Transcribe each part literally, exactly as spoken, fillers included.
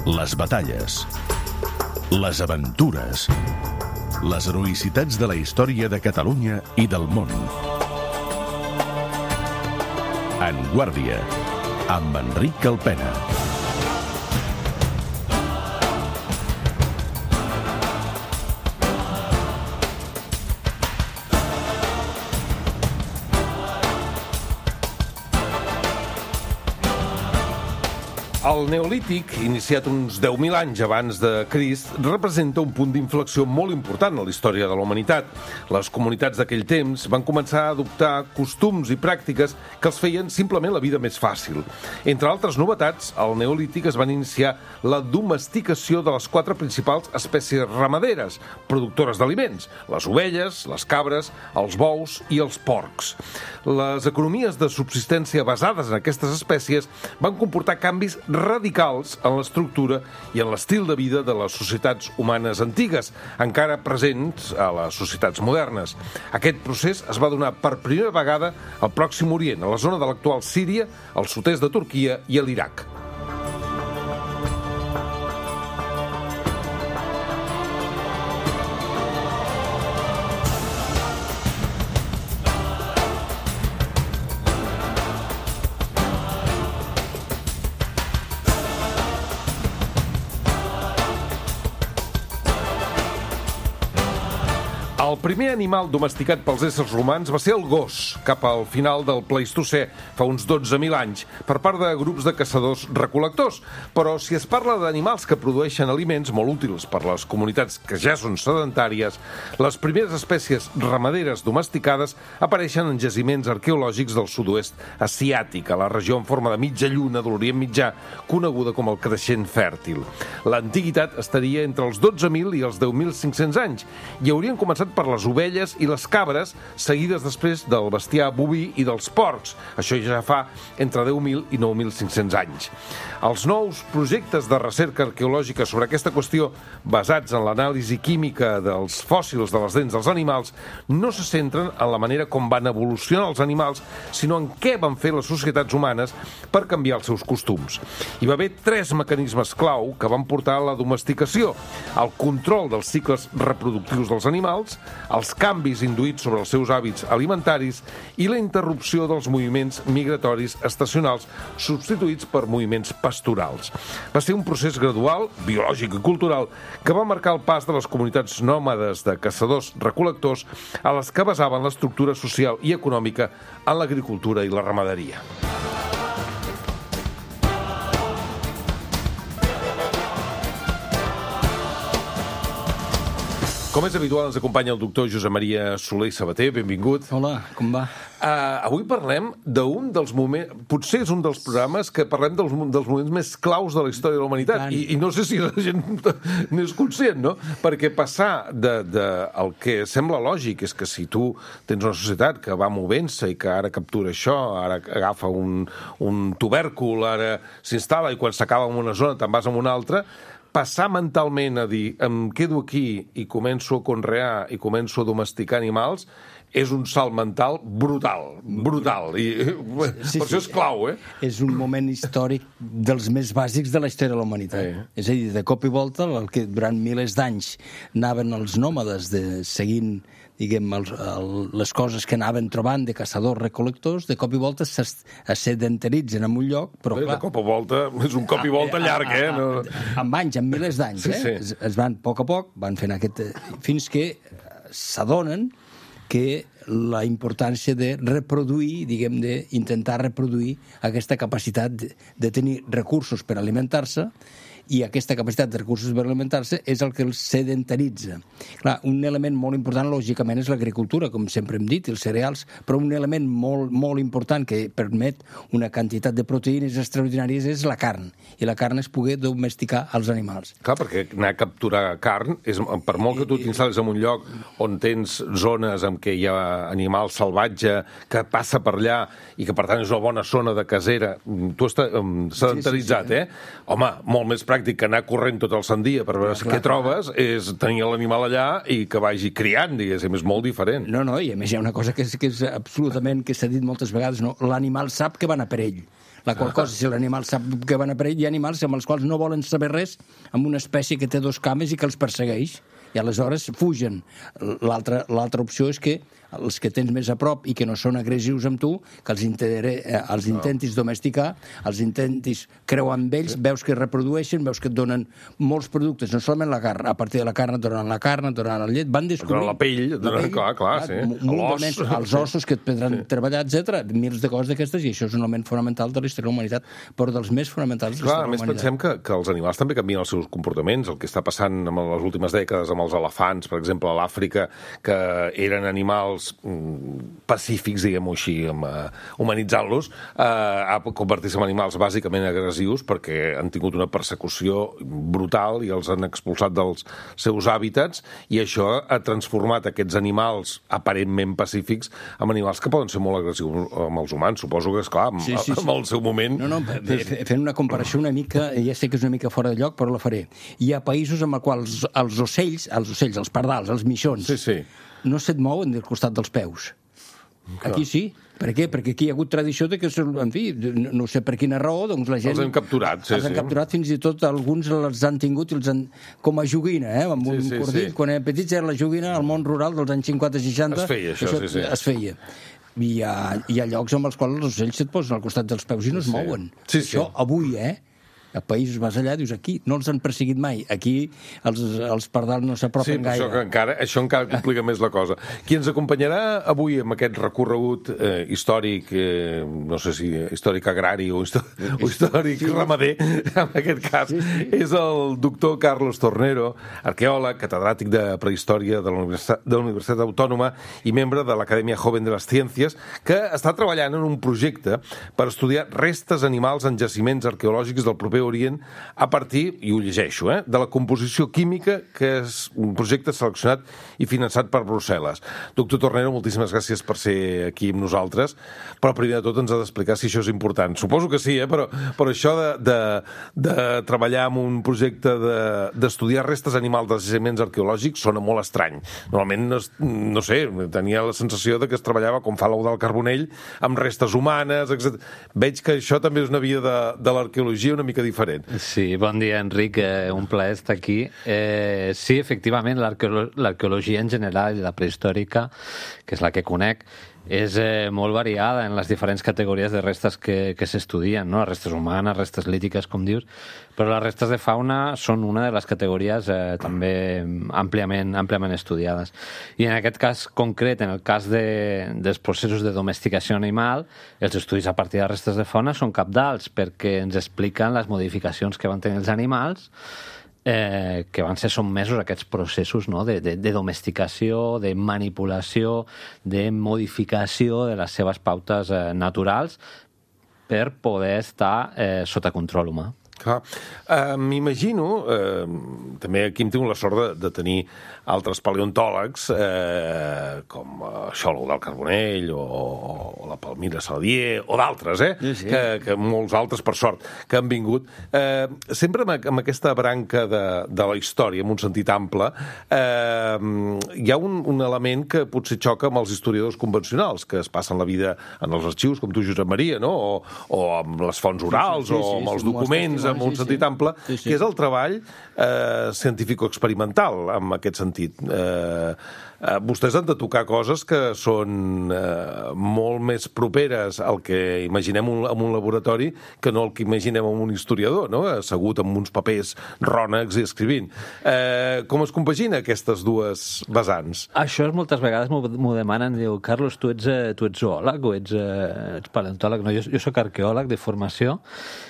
Les batalles, les aventures, les heroïcitats de la història de Catalunya i del món. En Guàrdia, amb Enric Calpena. El Neolític, iniciat uns deu mil anys abans de Crist, representa un punt d'inflexió molt important a la història de la humanitat. Les comunitats d'aquell temps van començar a adoptar costums i pràctiques que els feien simplement la vida més fàcil. Entre altres novetats, al Neolític es van iniciar la domesticació de les quatre principals espècies ramaderes, productores d'aliments: les ovelles, les cabres, els bous i els porcs. Les economies de subsistència basades en aquestes espècies van comportar canvis radicals en l'estructura i en l'estil de vida de les societats humanes antigues, encara presents a les societats modernes. Aquest procés es va donar per primera vegada al Pròxim Orient, a la zona de l'actual Síria, al sud-est de Turquia i a l'Iraq. El primer animal domesticat pels éssers humans va ser el gos, cap al final del Pleistocè, fa uns dotze mil anys, per part de grups de caçadors-recol·lectors. Però si es parla d'animals que produeixen aliments molt útils per les comunitats que ja són sedentàries, les primeres espècies ramaderes domesticades apareixen en jaciments arqueològics del sud-oest asiàtic, a la regió en forma de mitja lluna de l'Orient Mitjà, coneguda com el creixent fèrtil. L'antiguitat estaria entre els dotze mil i els deu mil cinc-cents anys, i haurien començat per les ovelles i les cabres, seguides després del bestiar boví i dels porcs. Això ja fa entre deu mil i nou mil cinc-cents anys. Els nous projectes de recerca arqueològica sobre aquesta qüestió, basats en l'anàlisi química dels fòssils de les dents dels animals, no se centren en la manera com van evolucionar els animals, sinó en què van fer les societats humanes per canviar els seus costums. Hi va haver tres mecanismes clau que van portar a la domesticació: el control dels cicles reproductius dels animals, els canvis induïts sobre els seus hàbits alimentaris i la interrupció dels moviments migratoris estacionals substituïts per moviments pastorals. Va ser un procés gradual, biològic i cultural, que va marcar el pas de les comunitats nòmades de caçadors-recol·lectors a les que basaven l'estructura social i econòmica en l'agricultura i la ramaderia. Com és habitual, ens acompanya el doctor Josep Maria Soler i Sabater. Benvingut. Hola, com va? Uh, avui parlem d'un dels moments... Potser és un dels programes que parlem dels, dels moments més claus de la història de la humanitat. I, i no sé si la gent n'és conscient, no? Perquè passar de, de el que sembla lògic és que si tu tens una societat que va movent-se i que ara captura això, ara agafa un, un tubèrcul, ara s'instal·la i quan s'acaba en una zona te'n vas a una altra, passar mentalment a dir em quedo aquí i començo a conrear i començo a domesticar animals és un salt mental brutal, brutal. I sí, per això és clau, eh? És un moment històric dels més bàsics de la història de la humanitat. Eh. És a dir, de cop i volta, el que durant milers d'anys anaven els nòmades de, seguint diguem, el, el, les coses que anaven trobant de caçadors-recol·lectors, de cop i volta es sedentaritzen en un lloc, però Bé, clar... De cop i volta, és un cop i volta llarg, eh? No... Amb anys, amb milers d'anys, sí, eh? Sí. Es, es van, a poc a poc, van fent aquest... fins que s'adonen que la importància de reproduir, diguem, d'intentar reproduir aquesta capacitat de, de tenir recursos per alimentar-se, i aquesta capacitat de recursos per alimentar-se és el que els sedentaritza. Clar, un element molt important, lògicament, és l'agricultura, com sempre hem dit, els cereals, però un element molt, molt important que permet una quantitat de proteïnes extraordinàries és la carn, i la carn és poder domesticar els animals. Clar, perquè anar a capturar carn, és, per molt que tu t'instal·lis en un lloc on tens zones en què hi ha animal salvatge que passa per allà i que, per tant, és una bona zona de casera, tu estàs sedentaritzat, sí, sí, sí. eh? Home, molt més pràctic pràctic que anar corrent tot el sant dia per veure què trobes és tenir l'animal allà i que vagi criant, diguéssim, és molt diferent. No, no, i a més hi ha una cosa que és, que és absolutament, que s'ha dit moltes vegades, no? L'animal sap que va anar per ell. La qual cosa, si l'animal sap que van a per ell, hi ha animals amb els quals no volen saber res, amb una espècie que té dos cames i que els persegueix, i aleshores fugen. L'altra l'altra opció és que els que tens més a prop i que no són agressius amb tu, que els, intere, eh, els intentis domesticar, els intentis creuar amb ells, veus que es reprodueixen, veus que et donen molts productes, no solament la carn, a partir de la carn et donen la carn, et donen la llet, van descobrir... La pell, la pell clar, clar, sí. L'os. Els ossos que et podran sí. treballar, etcètera. Mils de coses d'aquestes, i això és un element fonamental de la història de la humanitat, però dels més fonamentals de la història de la humanitat. A més, pensem que, que els animals també canvien els seus comportaments, el que està passant en les últimes dècades amb els elefants, per exemple, a l'Àfrica, que eren animals pacífics, diguem-ho així, humanitzant-los, eh, a convertir-se en animals bàsicament agressius perquè han tingut una persecució brutal i els han expulsat dels seus hàbitats, i això ha transformat aquests animals aparentment pacífics en animals que poden ser molt agressius amb els humans. Suposo que, esclar, sí, sí, sí. en el seu moment... No, no, fent una comparació una mica, ja sé que és una mica fora de lloc, però la faré. Hi ha països amb els quals els ocells, els ocells, els pardals, els mixons, sí, sí. no se't mouen del costat dels peus. Aquí sí. Per què? Perquè aquí hi ha hagut tradició de que, en fi, no sé per quina raó, doncs la gent... Els han capturat, sí, els han sí. capturat, fins i tot alguns els han tingut i els han... com a joguina, eh? Amb un sí, sí, cordill. Sí. Quan era petits era la joguina al món rural dels anys cinquanta seixanta. Es feia, això, això sí, sí. Es feia. I hi ha, hi ha llocs amb els quals els ocells se't posen al costat dels peus i no es sí. mouen. Sí, això, sí. avui, eh? A països vas allà, dius, aquí no els han perseguit mai. Aquí els, els pardals no s'apropen sí, gaire. Això, que encara, això encara complica més la cosa. Qui ens acompanyarà avui amb aquest recorregut eh, històric, eh, no sé si històric agrari o, històric, o històric sí. ramader, en aquest cas, sí, sí. és el doctor Carlos Tornero, arqueòleg, catedràtic de prehistòria de la Universitat, de la Universitat Autònoma i membre de l'Acadèmia Joven de les Ciències, que està treballant en un projecte per estudiar restes animals en jaciments arqueològics del proper Orient a partir, i ho llegeixo, eh, de la composició química, que és un projecte seleccionat i finançat per Brussel·les. Doctor Tornero, moltíssimes gràcies per ser aquí amb nosaltres, però primer de tot ens ha d'explicar si això és important. Suposo que sí, eh, però, però això de, de, de treballar en un projecte d'estudiar de, restes animals de jaciments arqueològics sona molt estrany. Normalment, no, no sé, tenia la sensació de que es treballava, com fa l'ou del Carbonell, amb restes humanes, etcètera. Veig que això també és una via de, de l'arqueologia una mica diferent. Sí, bon dia, Enric. Eh, un plaer estar aquí. Eh, sí, efectivament, l'arqueologia en general i la prehistòrica, que és la que conec, és eh, molt variada en les diferents categories de restes que, que s'estudien, no? Restes humanes, restes lítiques, com dius, però les restes de fauna són una de les categories eh, també àmpliament, àmpliament estudiades. I en aquest cas concret, en el cas de, dels processos de domesticació animal, els estudis a partir de restes de fauna són cabdals perquè ens expliquen les modificacions que van tenir els animals Eh, que van ser sotmesos a aquests processos, no? de, de, de domesticació, de manipulació, de modificació de les seves pautes eh, naturals per poder estar eh, sota control humà. Clar. Uh, M'imagino, uh, també aquí em tinc la sort de, de tenir altres paleontòlegs, uh, com això, l'ou del Carbonell, o, o la Palmira Saladier, o d'altres, eh? Sí, sí. Que, que molts altres, per sort, que han vingut. Uh, sempre amb, amb aquesta branca de, de la història, en un sentit ample, uh, hi ha un, un element que potser xoca amb els historiadors convencionals, que es passen la vida en els arxius, com tu, Josep Maria, no? o, o amb les fonts orals, sí, sí, sí, o amb els sí, documents, amb un sí, sentit sí. ample, sí, sí. que és el treball eh, científico-experimental, en aquest sentit. Eh, eh, vostès han de tocar coses que són eh, molt més properes al que imaginem un, en un laboratori que no el que imaginem en un historiador, no? Assegut amb uns papers rònecs i escrivint. Eh, com es compagina aquestes dues vessants? Això és moltes vegades m'ho demanen, diu, Carlos, tu ets, tu ets zoòleg o ets, eh, ets paleontòleg? No, jo, jo soc arqueòleg de formació,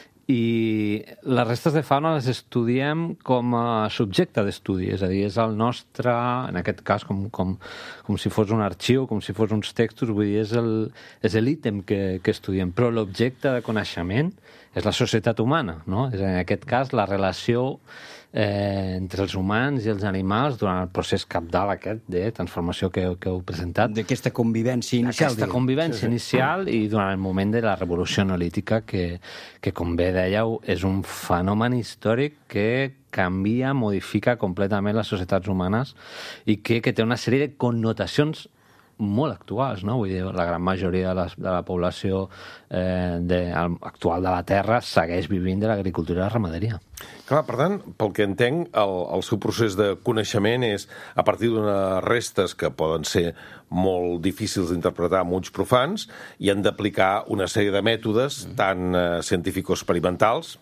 i les restes de fauna les estudiem com a subjecte d'estudi, és a dir, és el nostre, en aquest cas, com, com, com si fos un arxiu, com si fos uns textos, vull dir, és el, és l'ítem que, que estudiem, però l'objecte de coneixement és la societat humana, no? És, en aquest cas, la relació eh, entre els humans i els animals durant el procés cabdal aquest de transformació que, que heu presentat. D'aquesta convivència inicial. Aquesta convivència sí, sí. inicial i durant el moment de la revolució neolítica que, que, com bé dèieu, és un fenomen històric que canvia, modifica completament les societats humanes i que, que té una sèrie de connotacions molt actuals, no? Vull dir, la gran majoria de la, de la població eh, de, actual de la Terra segueix vivint de l'agricultura i la ramaderia. Clar, per tant, pel que entenc, el, el seu procés de coneixement és a partir d'unes restes que poden ser molt difícils d'interpretar amb ulls profans i han d'aplicar una sèrie de mètodes tant eh, científico-experimentals,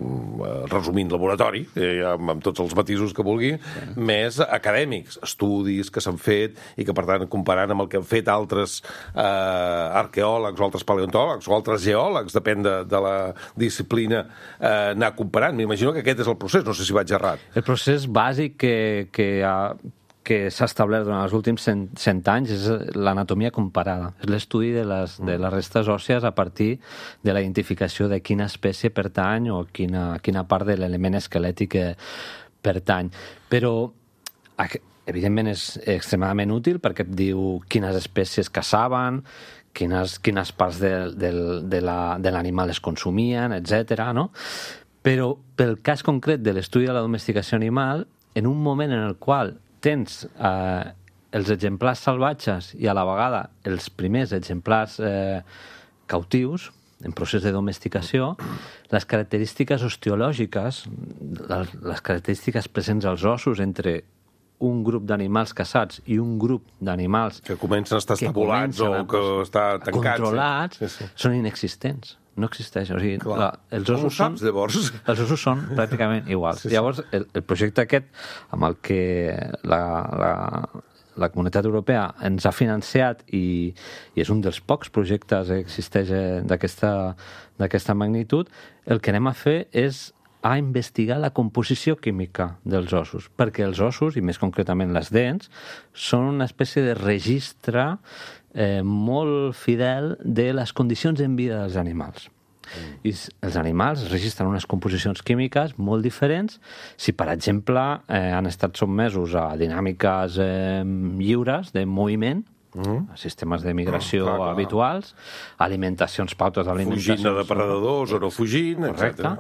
resumint laboratori, eh, amb, amb tots els matisos que vulgui, sí. més acadèmics, estudis que s'han fet i que, per tant, comparant amb el que han fet altres eh, arqueòlegs o altres paleontòlegs o altres geòlegs, depèn de, de la disciplina, eh, anar comparant. M'imagino que aquest és el procés, no sé si vaig errat. El procés bàsic que, que ha que s'ha establert durant els últims cent, cent anys és l'anatomia comparada. És l'estudi de les, de les restes òssies a partir de la identificació de quina espècie pertany o quina, quina part de l'element esquelètic pertany. Però, evidentment, és extremadament útil perquè et diu quines espècies caçaven, quines, quines parts de, de, de l'animal es consumien, etcètera, no? Però, pel cas concret de l'estudi de la domesticació animal, en un moment en el qual tens eh, els exemplars salvatges i a la vegada els primers exemplars eh, cautius en procés de domesticació, les característiques osteològiques, les, les característiques presents als ossos entre un grup d'animals caçats i un grup d'animals que comencen a estar estabulats o que està tancats, controlats, sí. Sí, sí. són inexistents. No existeix. O sigui, la, els ossos Com ho saps, són, llavors? Els ossos són pràcticament iguals. Sí, sí. Llavors, el, el projecte aquest, amb el que la, la, la Comunitat Europea ens ha financiat i, i és un dels pocs projectes que existeix d'aquesta magnitud, el que anem a fer és a investigar la composició química dels ossos, perquè els ossos, i més concretament les dents, són una espècie de registre eh, molt fidel de les condicions en vida dels animals. Mm. I els animals registren unes composicions químiques molt diferents si, per exemple, eh, han estat sotmesos a dinàmiques eh, lliures de moviment, Mm. sistemes de migració mm, clar, clar. habituals, alimentacions, pautes d'alimentació... Fugint de depredadors o no fugint, etcètera.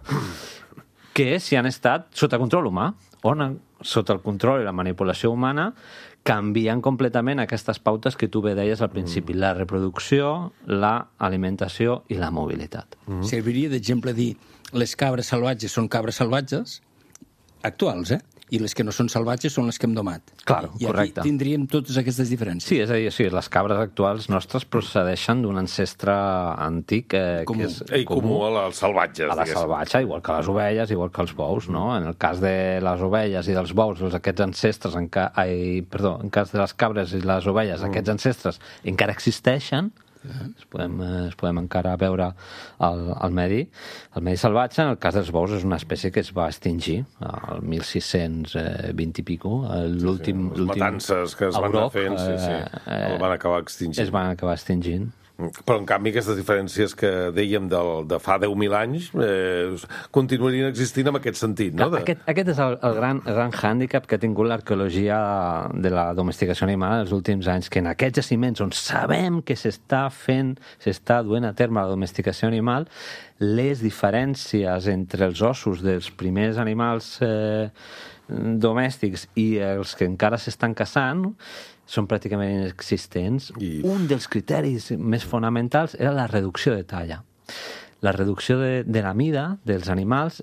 Que si han estat sota control humà, on sota el control i la manipulació humana canvien completament aquestes pautes que tu bé deies al principi, mm. la reproducció, l'alimentació i la mobilitat. Mm. Serviria d'exemple dir les cabres salvatges són cabres salvatges actuals, eh? I les que no són salvatges són les que hem domat. Claro, I correcte. aquí tindríem totes aquestes diferències. Sí, és a dir, sí, les cabres actuals nostres procedeixen d'un ancestre antic eh, comú. que és I comú, comú a les salvatges. A la salvatge, igual que les ovelles, igual que els bous, no? En el cas de les ovelles i dels bous, doncs aquests ancestres, en ca... Ai, perdó, en cas de les cabres i les ovelles, mm. aquests ancestres encara existeixen, es podem, es podem encara veure al, al medi. El medi salvatge, en el cas dels bous, és una espècie que es va extingir al mil sis-cents vint i pico. L'últim... Sí, sí. Les matances que es van anar fent, sí, sí. El van acabar extingint. Es van acabar extingint. Però, en canvi, aquestes diferències que dèiem de, de fa deu mil anys eh, continuarien existint en aquest sentit, no? De... Aquest, aquest és el, el, gran, el gran hàndicap que ha tingut l'arqueologia de la domesticació animal els últims anys, que en aquests jaciments on sabem que s'està fent, s'està duent a terme la domesticació animal, les diferències entre els ossos dels primers animals eh, domèstics i els que encara s'estan caçant són pràcticament inexistents. I... Un dels criteris més fonamentals era la reducció de talla. La reducció de, de la mida dels animals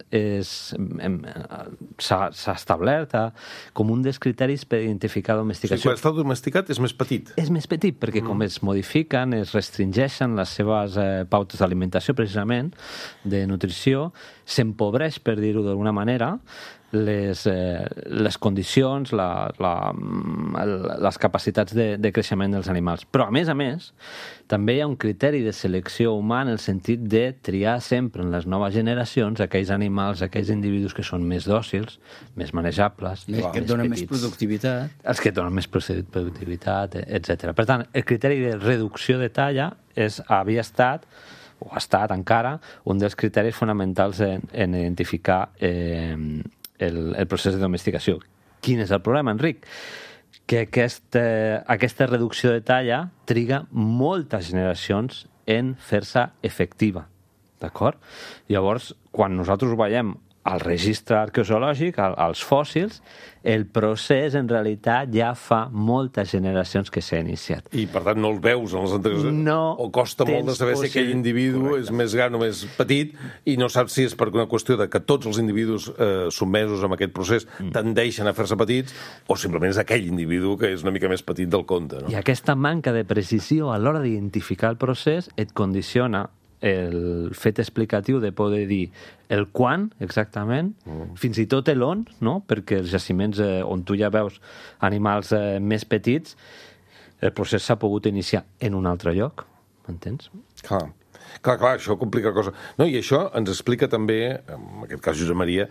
s'ha establert com un dels criteris per identificar domesticació. O sigui, quan està domesticat és més petit. És més petit, perquè mm. com es modifiquen, es restringeixen les seves eh, pautes d'alimentació, precisament, de nutrició, s'empobreix, per dir-ho d'alguna manera, les, eh, les condicions, la, la, les capacitats de, de creixement dels animals. Però, a més a més, també hi ha un criteri de selecció humà en el sentit de triar sempre en les noves generacions aquells animals, aquells individus que són més dòcils, més manejables, més, que et donen petits, més productivitat. Els que et donen més productivitat, etcètera. Per tant, el criteri de reducció de talla és, havia estat o ha estat encara, un dels criteris fonamentals en, en identificar eh, el, el procés de domesticació. Quin és el problema, Enric? Que aquest, eh, aquesta reducció de talla triga moltes generacions en fer-se efectiva. D'acord? Llavors, quan nosaltres ho veiem al registre arqueològic, als fòssils, el procés en realitat ja fa moltes generacions que s'ha iniciat. I per tant no els veus en les anteriors... No o costa molt de saber si aquell individu Correcte. És més gran o més petit i no saps si és per una qüestió de que tots els individus eh, sotmesos amb aquest procés mm. tendeixen a fer-se petits o simplement és aquell individu que és una mica més petit del compte. No? I aquesta manca de precisió a l'hora d'identificar el procés et condiciona el fet explicatiu de poder dir el quan, exactament, mm. fins i tot l'on, no? Perquè els jaciments eh, on tu ja veus animals eh, més petits, el procés s'ha pogut iniciar en un altre lloc, m'entens? Clar. Clar, clar, això complica la cosa. No, i això ens explica també, en aquest cas Josep Maria,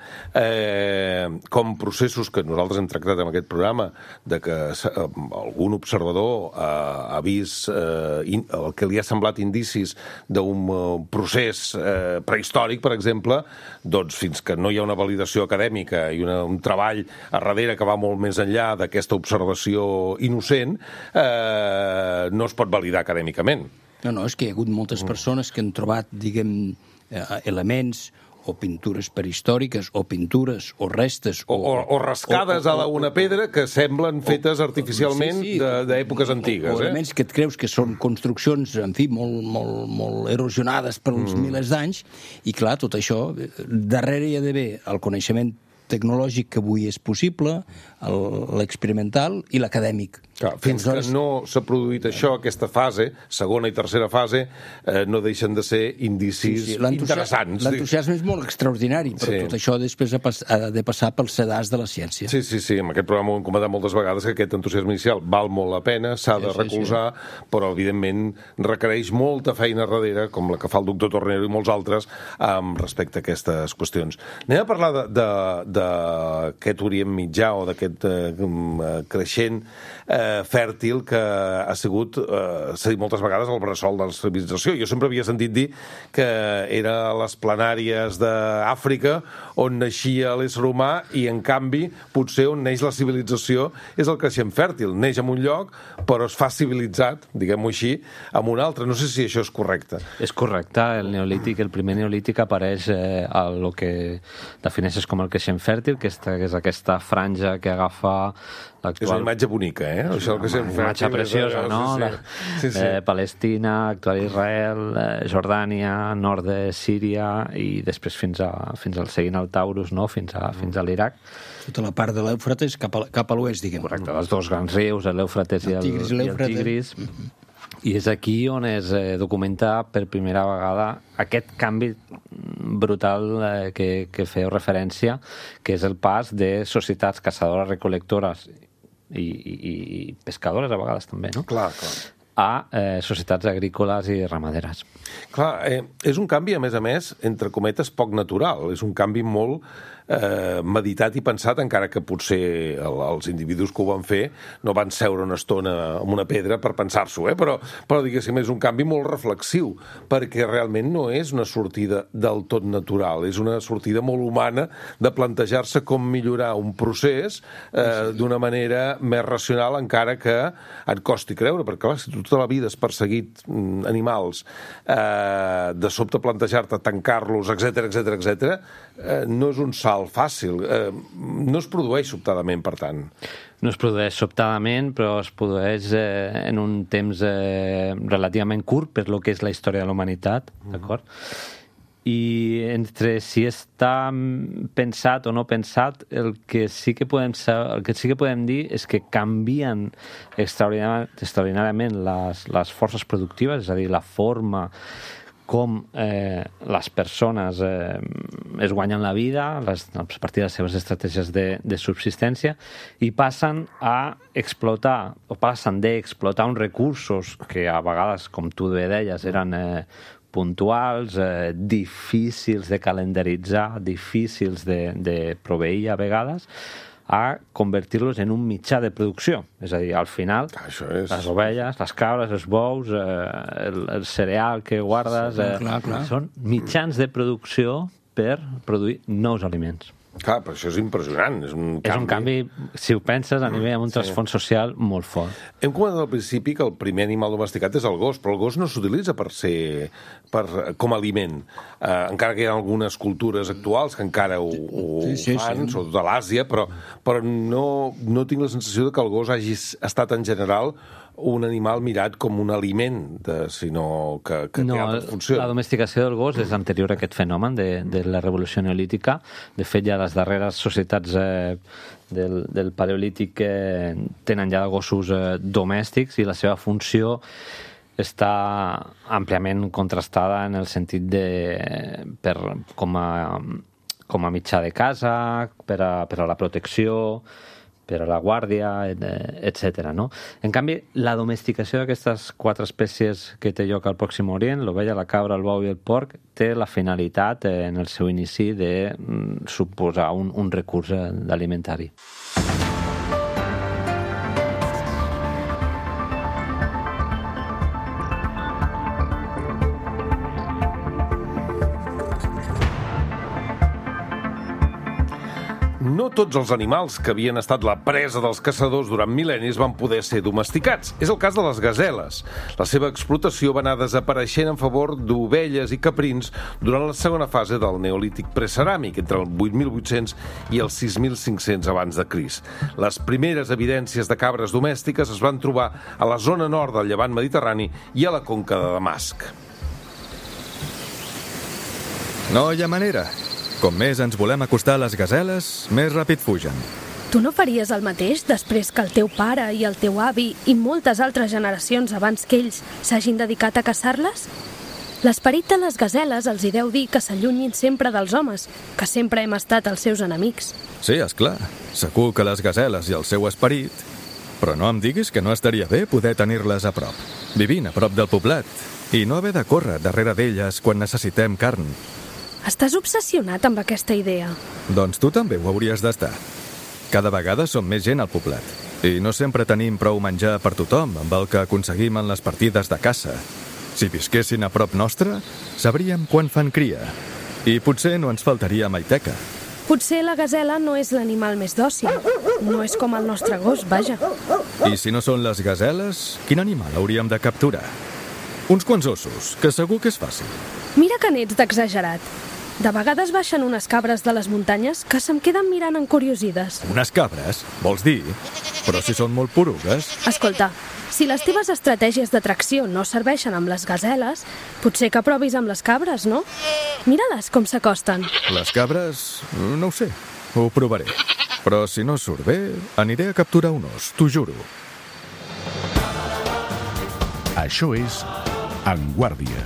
eh, com processos que nosaltres hem tractat en aquest programa, de que eh, algun observador eh, ha vist eh, in, el que li ha semblat indicis d'un eh, procés eh, prehistòric, per exemple, doncs fins que no hi ha una validació acadèmica i una, un treball a darrere que va molt més enllà d'aquesta observació innocent, eh, no es pot validar acadèmicament. No, no, és que hi ha hagut moltes persones que han trobat, diguem, elements o pintures prehistòriques, o pintures, o restes... O, o, o rascades o, o, a una pedra que semblen fetes o, artificialment sí, sí, d'èpoques antigues. O, o elements eh? que et creus que són construccions, en fi, molt, molt, molt erosionades pels mm. milers d'anys, i clar, tot això, darrere hi ha d'haver el coneixement tecnològic que avui és possible, l'experimental i l'acadèmic. Clar, fins que no s'ha produït això, aquesta fase, segona i tercera fase, eh, no deixen de ser indicis sí, sí. interessants. L'entusiasme és molt extraordinari, però sí. tot això després ha de passar pel sedàs de la ciència. Sí, sí, sí. En aquest programa ho hem comentat moltes vegades que aquest entusiasme inicial val molt la pena, s'ha sí, de recolzar, sí, sí. però evidentment requereix molta feina darrere, com la que fa el doctor Tornero i molts altres, amb respecte a aquestes qüestions. Anem a parlar d'aquest Orient Mitjà o d'aquest eh, creixent eh, fèrtil que ha sigut, eh, s'ha dit moltes vegades, el bressol de la civilització. Jo sempre havia sentit dir que era a les planàries d'Àfrica on naixia l'ésser humà i, en canvi, potser on neix la civilització és el creixent fèrtil. Neix en un lloc, però es fa civilitzat, diguem-ho així, en un altre. No sé si això és correcte. És correcte. El neolític, el primer neolític apareix eh, el que defineixes com el creixent fèrtil, que és, que és aquesta franja que agafa l'actual... És una imatge bonica, eh? És una, una imatge preciosa, no? Sí, sí. La, sí, sí. Eh, Palestina, actual Israel, eh, Jordània, nord de Síria i després fins, a, fins al seguint al Taurus, no? Fins a, fins a l'Iraq. Tota la part de l'Eufrates cap a, cap a l'oest, diguem. Correcte, els dos grans rius, l'Eufrates i el, i el, i el Tigris. I és aquí on es eh, documenta per primera vegada aquest canvi brutal eh, que, que feu referència, que és el pas de societats caçadores-recol·lectores i, i, i pescadores a vegades també, no? Clar, clar. A eh, societats agrícoles i ramaderes. Clar, eh, és un canvi, a més a més, entre cometes, poc natural. És un canvi molt eh, meditat i pensat, encara que potser el, els individus que ho van fer no van seure una estona amb una pedra per pensar-s'ho, eh? però, però diguéssim, és un canvi molt reflexiu, perquè realment no és una sortida del tot natural, és una sortida molt humana de plantejar-se com millorar un procés eh, d'una manera més racional, encara que et costi creure, perquè clar, si tu tota la vida has perseguit mm, animals, eh, de sobte plantejar-te tancar-los, etcètera, etcètera, etcètera, eh, no és un salt fàcil. Eh, no es produeix sobtadament, per tant. No es produeix sobtadament, però es produeix eh, en un temps eh, relativament curt per lo que és la història de la humanitat, mm. d'acord? I entre si està pensat o no pensat, el que sí que podem, el que sí que podem dir és que canvien extraordinàriament les, les forces productives, és a dir, la forma com eh, les persones eh, es guanyen la vida les, a partir de les seves estratègies de, de subsistència i passen a explotar, o passen d'explotar uns recursos que a vegades, com tu bé deies, eren eh, puntuals, eh, difícils de calendaritzar, difícils de, de proveir a vegades, a convertir-los en un mitjà de producció. És a dir, al final, Això és... les ovelles, les cabres, els bous, eh, el, el cereal que guardes, eh, clar, clar. són mitjans de producció per produir nous aliments. Clar, però això és impressionant. És un canvi, És un canvi, si ho penses, a nivell amb un trasfons social molt fort. Hem comentat al principi que el primer animal domesticat és el gos, però el gos no s'utilitza per ser per, com a aliment. Eh, encara que hi ha algunes cultures actuals que encara ho, ho sí, sí, fan, sí. sobretot a l'Àsia, però, però no, no tinc la sensació de que el gos hagi estat en general un animal mirat com un aliment, de, sinó que, que no, té altres funcions. La domesticació del gos és anterior a aquest fenomen de, de la revolució neolítica. De fet, ja les darreres societats eh, del, del paleolític eh, tenen ja gossos eh, domèstics i la seva funció està àmpliament contrastada en el sentit de per, com, a, com a mitjà de casa, per a, per a la protecció, per a la guàrdia, etcètera. No? En canvi, la domesticació d'aquestes quatre espècies que té lloc al Pròxim Orient, l'ovella, la cabra, el bou i el porc, té la finalitat eh, en el seu inici de mm, suposar un, un recurs eh, alimentari. No tots els animals que havien estat la presa dels caçadors durant mil·lennis van poder ser domesticats. És el cas de les gaseles. La seva explotació va anar desapareixent en favor d'ovelles i caprins durant la segona fase del neolític preceràmic, entre el vuit mil vuit-cents i el sis mil cinc-cents abans de Crist. Les primeres evidències de cabres domèstiques es van trobar a la zona nord del llevant mediterrani i a la conca de Damasc. No hi ha manera. Com més ens volem acostar a les gaseles, més ràpid fugen. Tu no faries el mateix després que el teu pare i el teu avi i moltes altres generacions abans que ells s'hagin dedicat a caçar-les? L'esperit de les gaseles els hi deu dir que s'allunyin sempre dels homes, que sempre hem estat els seus enemics. Sí, és clar. Segur que les gaseles i el seu esperit... Però no em diguis que no estaria bé poder tenir-les a prop, vivint a prop del poblat, i no haver de córrer darrere d'elles quan necessitem carn. Estàs obsessionat amb aquesta idea. Doncs tu també ho hauries d'estar. Cada vegada som més gent al poblat, i no sempre tenim prou menjar per tothom amb el que aconseguim en les partides de caça. Si visquessin a prop nostre, sabríem quan fan cria, i potser no ens faltaria maiteca. Potser la gasela no és l'animal més dòcil. No és com el nostre gos, vaja. I si no són les gaseles, quin animal hauríem de capturar? Uns quants ossos, que segur que és fàcil. Mira que n'ets d'exagerat. De vegades baixen unes cabres de les muntanyes que se'm queden mirant encuriosides. Unes cabres, vols dir? Però si són molt porugues. Escolta, si les teves estratègies d'atracció no serveixen amb les gaseles, potser que provis amb les cabres, no? Mira-les com s'acosten. Les cabres, no ho sé, ho provaré. Però si no surt bé, aniré a capturar un os, t'ho juro. Això és En Guàrdia.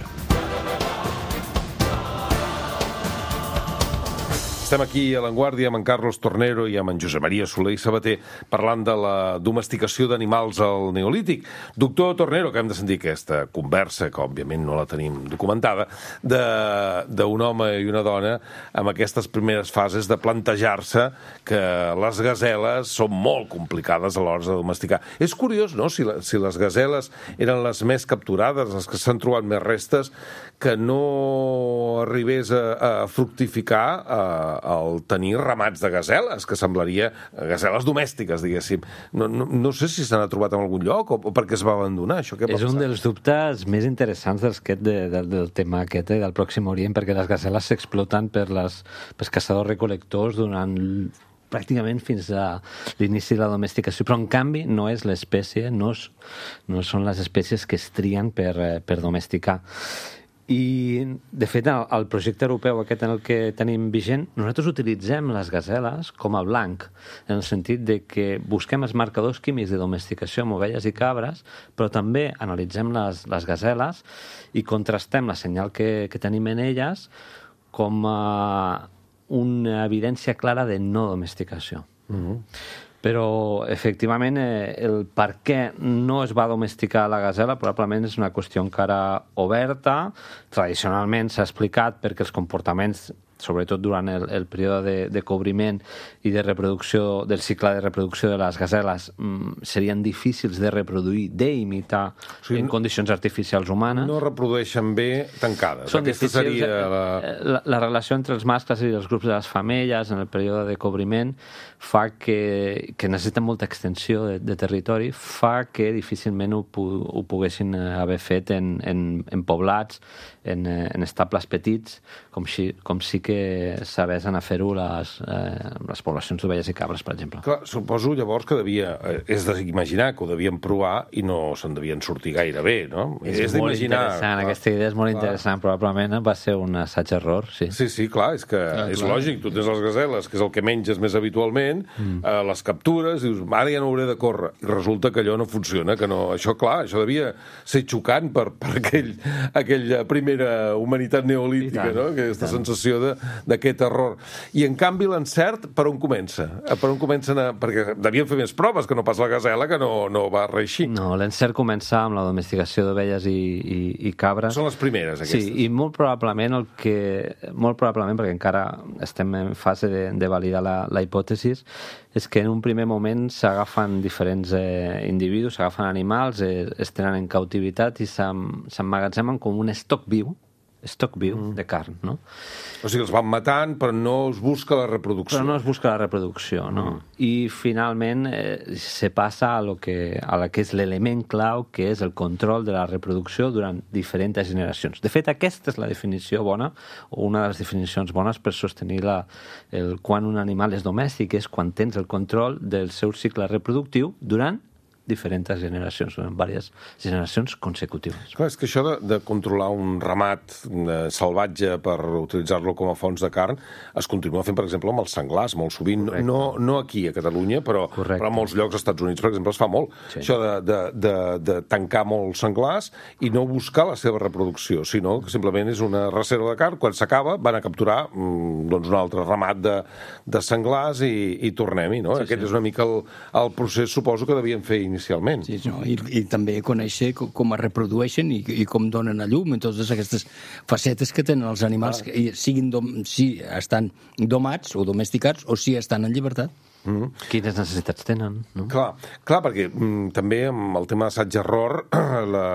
Estem aquí a l'Enguàrdia amb en Carlos Tornero i amb en Josep Maria Soler i Sabater parlant de la domesticació d'animals al Neolític. Doctor Tornero, que hem de sentir aquesta conversa, que òbviament no la tenim documentada, d'un home i una dona amb aquestes primeres fases de plantejar-se que les gaseles són molt complicades a l'hora de domesticar. És curiós, no?, si, la, si les gaseles eren les més capturades, les que s'han trobat més restes, que no arribés a, a fructificar a, el tenir ramats de gaseles, que semblaria gaseles domèstiques, diguéssim. No, no, no sé si se n'ha trobat en algun lloc o, o perquè es va abandonar, això. Què va És passar? un dels dubtes més interessants dels que, de, de, del tema aquest, eh, del Pròxim Orient, perquè les gaseles s'exploten per les, pels caçadors-recol·lectors durant pràcticament fins a l'inici de la domesticació, però en canvi no és l'espècie, no, és, no són les espècies que es trien per, per domesticar. I, de fet, el projecte europeu aquest en el que tenim vigent, nosaltres utilitzem les gaseles com a blanc, en el sentit de que busquem els marcadors químics de domesticació amb ovelles i cabres, però també analitzem les, les gaseles i contrastem la senyal que, que tenim en elles com a una evidència clara de no domesticació. Mm-hmm. Però, efectivament, eh, el per què no es va domesticar la gasela probablement és una qüestió encara oberta. Tradicionalment s'ha explicat perquè els comportaments sobretot durant el, el període de, de cobriment i de reproducció, del cicle de reproducció de les gaseles, mm, serien difícils de reproduir, d'imitar o sigui, en condicions artificials humanes. No reprodueixen bé tancades. Són Aquesta difícils. seria la... La, la relació entre els mascles i els grups de les femelles en el període de cobriment fa que, que necessiten molta extensió de, de territori, fa que difícilment ho, ho poguessin haver fet en, en, en poblats, en, en estables petits, com, si, com sí que sabés anar a fer-ho les, eh, les poblacions d'ovelles i cabres, per exemple. Clar, suposo llavors que devia, és d'imaginar que ho devien provar i no se'n devien sortir gaire bé, no? És, és molt interessant, clar. Aquesta idea és molt clar. Interessant, probablement va ser un assaig-error, sí. Sí, sí, clar, és que clar, és clar. Lògic, tu tens les gaseles, que és el que menges més habitualment, mm. eh, les captures, dius, ara ja no hauré de córrer, i resulta que allò no funciona, que no... Això, clar, això devia ser xocant per, per aquell, aquella primera humanitat neolítica, no? Aquesta sensació d'aquest error. I, en canvi, l'encert, per on comença? Per on comencen a... Perquè devien fer més proves, que no pas la gasela, que no, no va reeixir. No, l'encert comença amb la domesticació d'ovelles i, i, i cabres. Són les primeres, aquestes. Sí, i molt probablement el que... Molt probablement, perquè encara estem en fase de, de validar la, la hipòtesis, és que en un primer moment s'agafen diferents eh, individus, s'agafen animals, eh, es tenen en cautivitat i s'emmagatzemen com un estoc viu, estoc viu mm. de carn, no? O sigui, els van matant, però no es busca la reproducció. Però no es busca la reproducció, no? Mm. I finalment eh, se passa a lo que, a la que és l'element clau, que és el control de la reproducció durant diferents generacions. De fet, aquesta és la definició bona, o una de les definicions bones per sostenir la, el, quan un animal és domèstic, és quan tens el control del seu cicle reproductiu durant diferents generacions, durant diverses generacions consecutives. Clar, és que això de, de controlar un ramat de, salvatge per utilitzar-lo com a fonts de carn es continua fent, per exemple, amb els senglars, molt sovint. No, no aquí, a Catalunya, però, però a molts llocs, als Estats Units, per exemple, es fa molt. Sí. Això de, de, de, de tancar molts senglars i no buscar la seva reproducció, sinó que simplement és una reserva de carn. Quan s'acaba, van a capturar mm, doncs un altre ramat de, de senglars i, i tornem-hi, no? Sí, Aquest sí. és una mica el, el procés, suposo, que devien fer inicialment. Sí, no? I, I també conèixer com es reprodueixen i, i com donen a llum, i totes aquestes facetes que tenen els animals, ah. que siguin dom, si estan domats o domesticats o si estan en llibertat. Mm. Quines necessitats tenen, no? Clar, clar perquè mm, també amb el tema d'assaig-error la...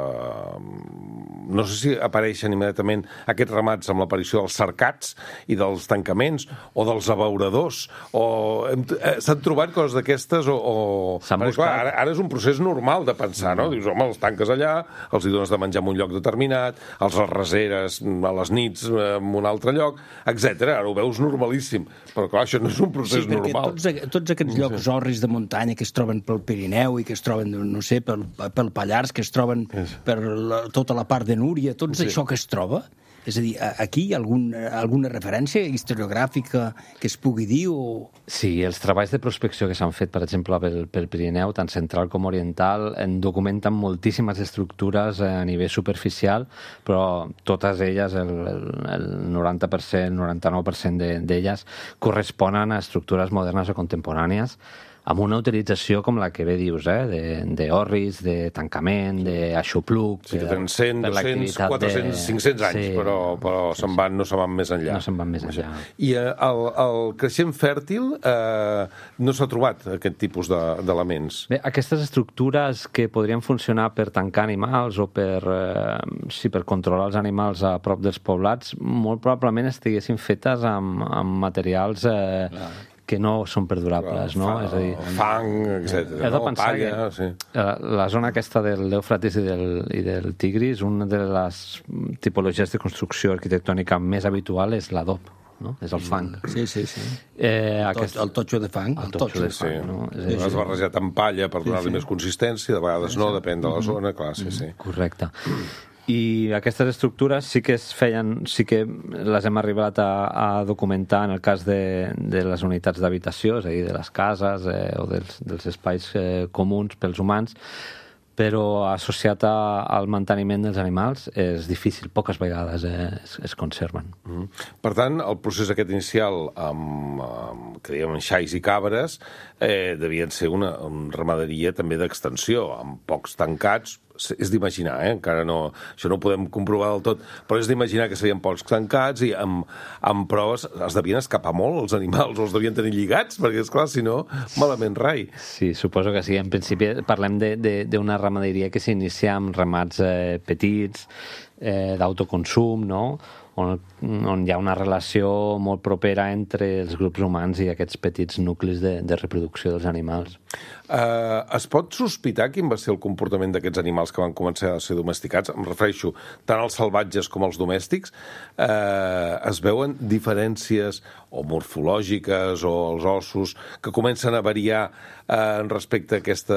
no sé si apareixen immediatament aquests ramats amb l'aparició dels cercats i dels tancaments o dels abeuradors o eh, s'han trobat coses d'aquestes o... o... Perquè, clar, ara, ara és un procés normal de pensar, no? Dius, home, els tanques allà, els hi dones de menjar en un lloc determinat, els reseres a les nits en un altre lloc, etcètera. Ara ho veus normalíssim, però clar, això no és un procés sí, normal. Tots, tots aquests llocs sí. orris de muntanya que es troben pel Pirineu i que es troben, no sé, pel, pel Pallars, que es troben sí. per la, tota la part de Núria, tot sí. això que es troba, és a dir, aquí hi ha algun, alguna referència historiogràfica que es pugui dir o... Sí, els treballs de prospecció que s'han fet, per exemple, pel, pel Pirineu, tant central com oriental, en documenten moltíssimes estructures a nivell superficial, però totes elles, el, el, el noranta per cent, noranta-nou per cent d'elles, corresponen a estructures modernes o contemporànies, amb una utilització com la que bé dius, eh? d'orris, de, de tancament, d'aixopluc... Sí, que tenen cent, dos-cents, quatre-cents, de... cinc-cents anys, sí. però, però se'n van, no se'n van més enllà. No se'n van més enllà. I eh, el, el creixent fèrtil eh, no s'ha trobat aquest tipus d'elements? Bé, aquestes estructures que podrien funcionar per tancar animals o per, eh, sí, per controlar els animals a prop dels poblats, molt probablement estiguessin fetes amb, amb materials... Eh, que no són perdurables, no? Fang, és a dir, fang, etcètera. He de pensar Pària, que sí. la zona aquesta del l'Eufrates i del, i del Tigris, una de les tipologies de construcció arquitectònica més habitual és l'adob, no? És el fang. Sí, sí, sí. Eh, el, aquest... el totxo de fang. El, el totxo de fang, sí. no? És sí, sí. barrejat amb palla per donar-li sí, sí. més consistència, de vegades sí, no, sí. depèn de la zona, clar, sí, sí. Correcte. I aquestes estructures sí que es feien, sí que les hem arribat a, a documentar en el cas de, de les unitats d'habitació, és a dir, de les cases eh, o dels, dels espais eh, comuns pels humans, però associat a, al manteniment dels animals és difícil, poques vegades eh, es, es conserven. Mm. Per tant, el procés aquest inicial amb, amb que dèiem xais i cabres eh, devien ser una, una ramaderia també d'extensió, amb pocs tancats, és d'imaginar, eh? Encara no, això no ho podem comprovar del tot, però és d'imaginar que serien porcs tancats i amb, amb proves es devien escapar molt els animals, o els devien tenir lligats, perquè, esclar, si no, malament rai. Sí, suposo que sí. En principi parlem d'una ramaderia que s'inicia amb ramats eh, petits, eh, d'autoconsum, no?, On, on hi ha una relació molt propera entre els grups humans i aquests petits nuclis de, de reproducció dels animals. Uh, es pot sospitar quin va ser el comportament d'aquests animals que van començar a ser domesticats? Em refereixo tant als salvatges com als domèstics. Uh, es veuen diferències o morfològiques o els ossos que comencen a variar uh, respecte a aquesta,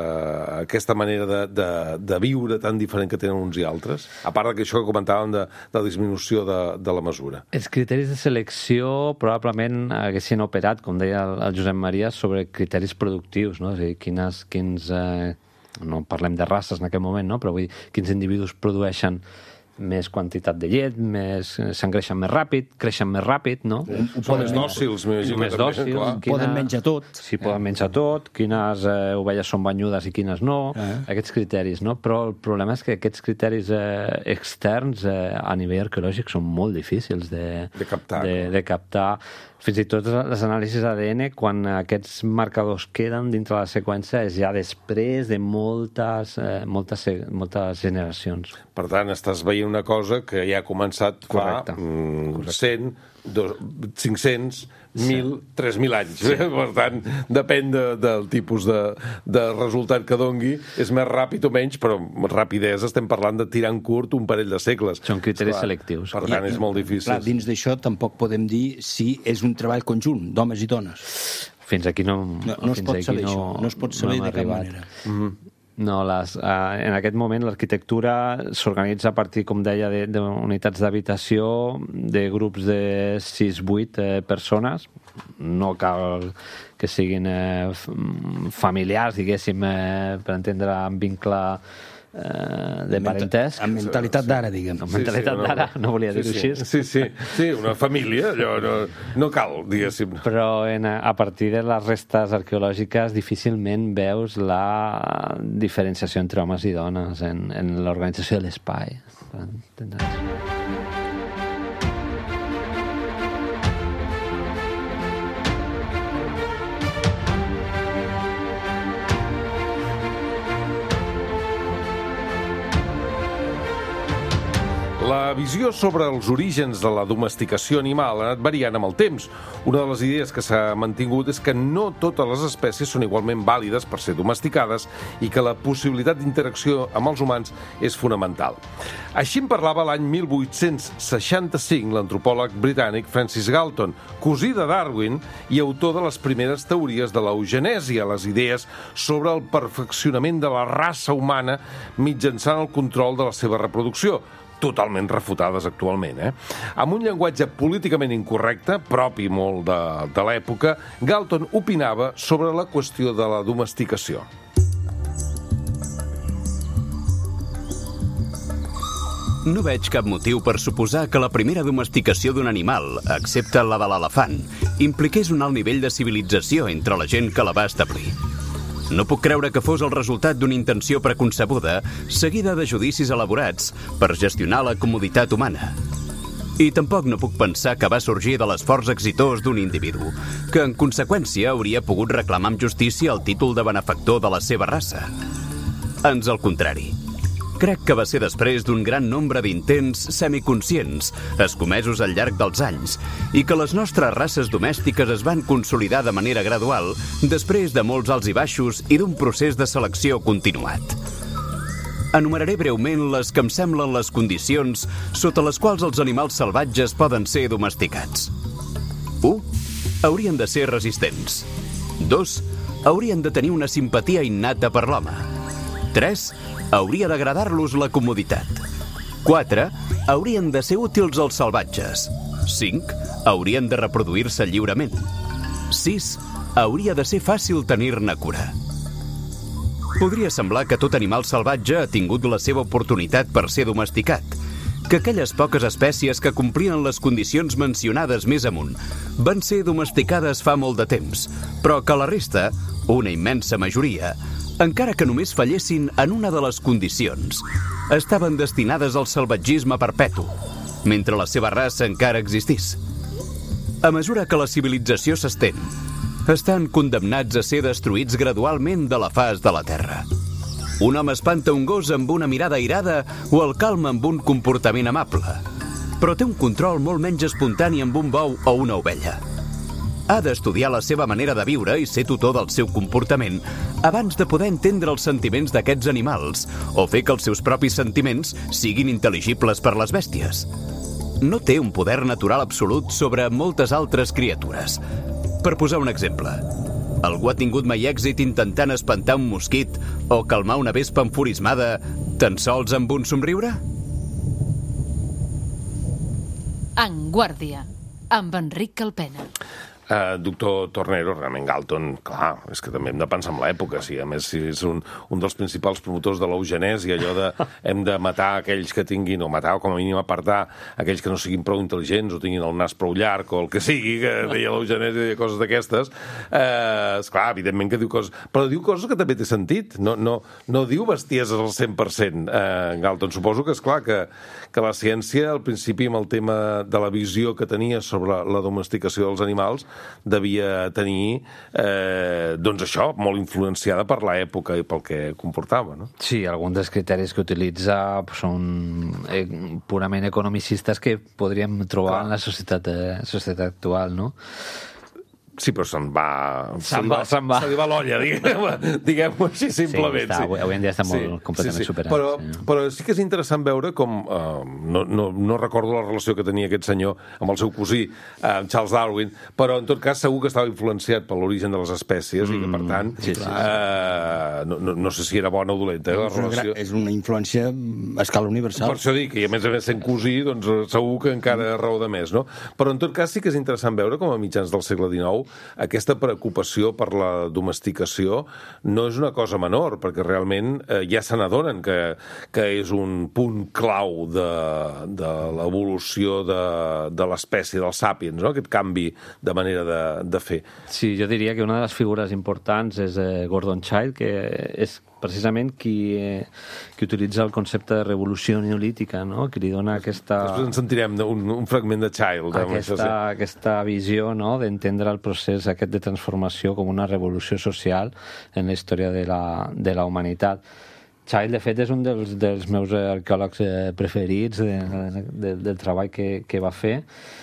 a aquesta manera de, de, de viure tan diferent que tenen uns i altres? A part d'això que comentàvem de, de disminució de, de la mesura. Els criteris de selecció probablement haguessin operat, com deia el, el Josep Maria, sobre criteris productius, no? És a dir, quines, quins, eh, no parlem de races en aquest moment, no? Però vull dir, quins individus produeixen més quantitat de llet, més, s'engreixen més ràpid, creixen més ràpid, no? Són més dòcils, m'imagino. Més dòcils. Quina... Poden menjar tot. Sí, poden menjar tot, quines eh, ovelles són banyudes i quines no, eh. Aquests criteris, no? Però el problema és que aquests criteris eh, externs eh, a nivell arqueològic són molt difícils de, de captar. De, de captar. Fins i tot les anàlisis A D N, quan aquests marcadors queden dintre la seqüència, és ja després de moltes, eh, moltes, moltes generacions. Per tant, estàs veient una cosa que ja ha començat fa mm, cent, dos, cinc-cents, mil, tres mil anys. Sí. Per tant, depèn de, del tipus de, de resultat que dongui. És més ràpid o menys, però rapidesa estem parlant de tirar en curt un parell de segles. Són criteris clar, selectius. Per tant, I, és molt difícil. Clar, dins d'això tampoc podem dir si és un treball conjunt d'homes i dones. Fins aquí no... No, no es pot saber no, això, no es pot saber no de cap manera. Mm-hmm. No, les, uh, en aquest moment l'arquitectura s'organitza a partir, com deia, d'unitats d'habitació, de grups de sis vuit eh, persones. No cal que siguin eh, familiars, diguéssim, eh, per entendre, amb vincle eh, de parentesc. Amb mentalitat d'ara, diguem. Amb mentalitat sí, sí, d'ara, no, no volia dir-ho sí, així. Sí, sí, sí, una família, allò no, no cal, diguéssim. Però en, a partir de les restes arqueològiques difícilment veus la diferenciació entre homes i dones en, en l'organització de l'espai. La visió sobre els orígens de la domesticació animal ha anat variant amb el temps. Una de les idees que s'ha mantingut és que no totes les espècies són igualment vàlides per ser domesticades i que la possibilitat d'interacció amb els humans és fonamental. Així en parlava l'any mil vuit-cents seixanta-cinc l'antropòleg britànic Francis Galton, cosí de Darwin i autor de les primeres teories de l'eugenèsia, les idees sobre el perfeccionament de la raça humana mitjançant el control de la seva reproducció, totalment refutades actualment. Eh? Amb un llenguatge políticament incorrecte, propi molt de, de l'època, Galton opinava sobre la qüestió de la domesticació. No veig cap motiu per suposar que la primera domesticació d'un animal, excepte la de l'elefant, impliqués un alt nivell de civilització entre la gent que la va establir. No puc creure que fos el resultat d'una intenció preconcebuda, seguida de judicis elaborats per gestionar la comoditat humana. I tampoc no puc pensar que va sorgir de l'esforç exitós d'un individu, que en conseqüència hauria pogut reclamar amb justícia el títol de benefactor de la seva raça. Ans al contrari. Crec que va ser després d'un gran nombre d'intents semiconscients, escomesos al llarg dels anys, i que les nostres races domèstiques es van consolidar de manera gradual després de molts alts i baixos i d'un procés de selecció continuat. Enumeraré breument les que em semblen les condicions sota les quals els animals salvatges poden ser domesticats. u. Haurien de ser resistents. dos. Haurien de tenir una simpatia innata per l'home. tres. Hauria d'agradar-los la comoditat. quatre. Haurien de ser útils als salvatges. cinc. Haurien de reproduir-se lliurement. sis. Hauria de ser fàcil tenir-ne cura. Podria semblar que tot animal salvatge ha tingut la seva oportunitat per ser domesticat, que aquelles poques espècies que complien les condicions mencionades més amunt van ser domesticades fa molt de temps, però que la resta, una immensa majoria, encara que només fallessin en una de les condicions. Estaven destinades al salvatgisme perpetu, mentre la seva raça encara existís. A mesura que la civilització s'estén, estan condemnats a ser destruïts gradualment de la faç de la Terra. Un home espanta un gos amb una mirada airada o el calma amb un comportament amable, però té un control molt menys espontani amb un bou o una ovella. Ha d'estudiar la seva manera de viure i ser tutor del seu comportament abans de poder entendre els sentiments d'aquests animals o fer que els seus propis sentiments siguin intel·ligibles per les bèsties. No té un poder natural absolut sobre moltes altres criatures. Per posar un exemple, algú ha tingut mai èxit intentant espantar un mosquit o calmar una vespa enfurismada tan sols amb un somriure? En Guàrdia, amb Enric Calpena. Uh, doctor Tornero, realment Galton, clar, és que també hem de pensar en l'època, sí, a més si és un, un dels principals promotors de l'eugenèsia, allò de hem de matar aquells que tinguin, o matar o com a mínim apartar aquells que no siguin prou intel·ligents o tinguin el nas prou llarg o el que sigui, que deia l'eugenèsia, deia coses d'aquestes, uh, esclar, evidentment que diu coses, però diu coses que també té sentit, no, no, no diu bestieses al cent per cent, uh, Galton. Suposo que, esclar, que, que la ciència, al principi, amb el tema de la visió que tenia sobre la domesticació dels animals, devia tenir, eh, doncs això, molt influenciada per l'època i pel que comportava, no? Sí, alguns dels criteris que utilitza són eh, purament economicistes que podríem trobar Clar. en la societat, eh, societat actual, no? Sí, però se'n va... Se'n va, se'n va. Se li va l'olla, diguem-ho diguem així simplement. Sí, està, sí. Avui en dia està molt sí, completament sí, sí. superat. Però, sí. però sí que és interessant veure com... Uh, no, no, no recordo la relació que tenia aquest senyor amb el seu cosí, uh, Charles Darwin, però en tot cas segur que estava influenciat per l'origen de les espècies mm, i que, per tant, sí, sí. Uh, no, no, no sé si era bona o dolenta, eh, la relació. És una influència a escala universal. Per això dic, i a més a més sent cosí, doncs segur que encara raó de més, no? Però en tot cas sí que és interessant veure com a mitjans del segle dinou aquesta preocupació per la domesticació no és una cosa menor, perquè realment eh, ja se n'adonen que, que és un punt clau de, de l'evolució de, de l'espècie dels sàpiens, no? Aquest canvi de manera de, de fer. Sí, jo diria que una de les figures importants és eh, Gordon Childe, que és precisament qui, eh, qui utilitza el concepte de revolució neolítica, no? Que li dona aquesta... Després en sentirem un, un fragment de Childe. Aquesta, això, sí. aquesta visió, no?, d'entendre el procés aquest de transformació com una revolució social en la història de la, de la humanitat. Childe, de fet, és un dels, dels meus arqueòlegs preferits de, de, del treball que, que va fer,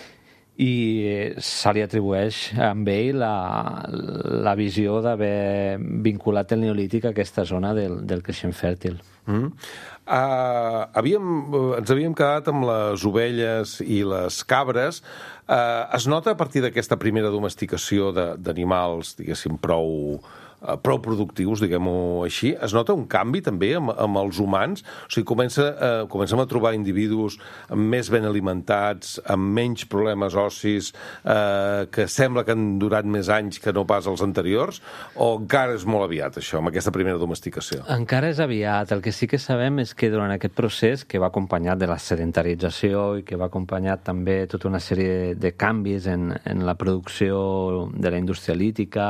i se li atribueix amb ell la, la visió d'haver vinculat el neolític a aquesta zona del, del creixement fèrtil. Mm. Uh, havíem, ens havíem quedat amb les ovelles i les cabres. Uh, es nota a partir d'aquesta primera domesticació d'animals, diguéssim, prou... prou productius, diguem-ho així, es nota un canvi també amb, amb els humans? O sigui, comença, eh, comencem a trobar individus més ben alimentats, amb menys problemes ossis, eh, que sembla que han durat més anys que no pas els anteriors, o encara és molt aviat, això, amb aquesta primera domesticació? Encara és aviat. El que sí que sabem és que durant aquest procés, que va acompanyat de la sedentarització i que va acompanyat també tota una sèrie de canvis en, en la producció de la indústria lítica,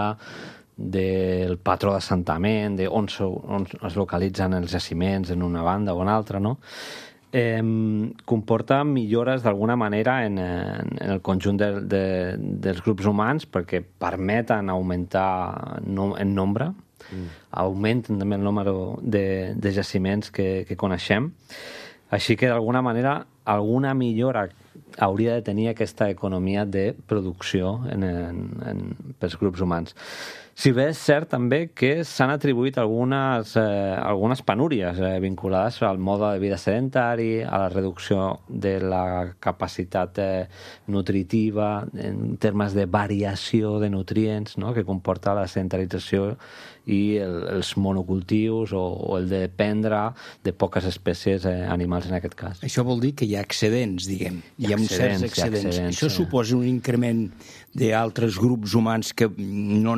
del patró d'assentament, d'on on es localitzen els jaciments en una banda o en altra, no? Eh, comporta millores d'alguna manera en, en, en el conjunt de, de, dels grups humans perquè permeten augmentar no, en nombre, mm. augmenten també el número de, de jaciments que, que coneixem. Així que d'alguna manera alguna millora hauria de tenir aquesta economia de producció en, en, en, pels grups humans. Si bé és cert també que s'han atribuït algunes, eh, algunes penúries eh, vinculades al mode de vida sedentari, a la reducció de la capacitat eh, nutritiva en termes de variació de nutrients, no?, que comporta la sedentarització i el, els monocultius o, o el de dependre de poques espècies eh, animals en aquest cas. Això vol dir que hi ha excedents, diguem. Hi ha, hi ha certs excedents. excedents. Això sí. suposa un increment d'altres grups humans que no han arribat